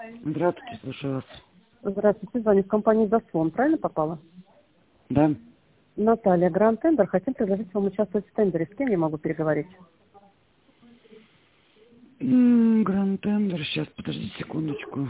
Здравствуйте, слушаю вас. Здравствуйте, звоню в компанию «Заслон». Правильно попала? Да. Наталья, Гранд Тендер. Хотим предложить вам участвовать в тендере. С кем я могу переговорить? Гранд Тендер, сейчас, подождите секундочку.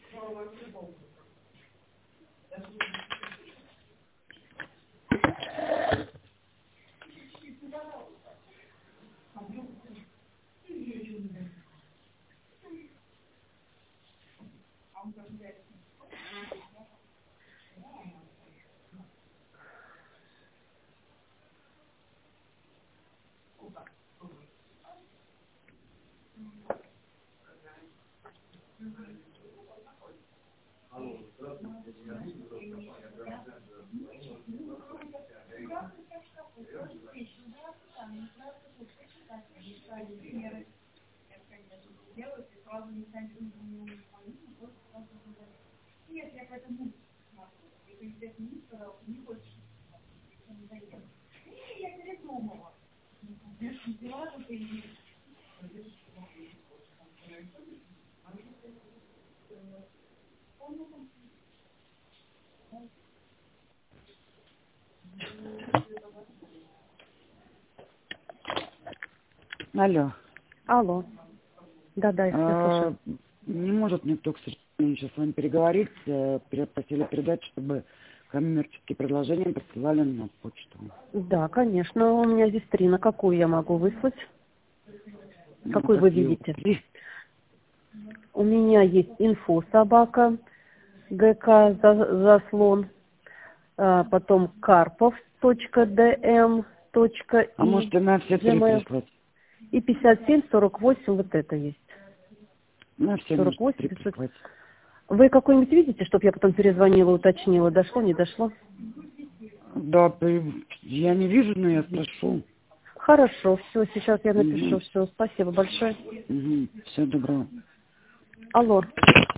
Алло. Алло. Да, я тебя слушаю. Не может никто, к сожалению, сейчас с вами переговорить. Просили передать, чтобы коммерческие предложения присылали на почту. Да, конечно. У меня здесь 3. На какую я могу выслать? Какой вы Какие? видите? У меня есть инфо собака, ГК Заслон, потом Карпов.дм. А можете на все 3 Gmail. прислать? И 5748 вот это есть. На все можете 48 3 500. прислать. Вы какой-нибудь видите, чтобы я потом перезвонила, уточнила, дошло, не дошло? Да, я не вижу, но я спрошу. Хорошо, все, сейчас я напишу. Угу. Все, спасибо большое. Угу. Всего доброго. Алло.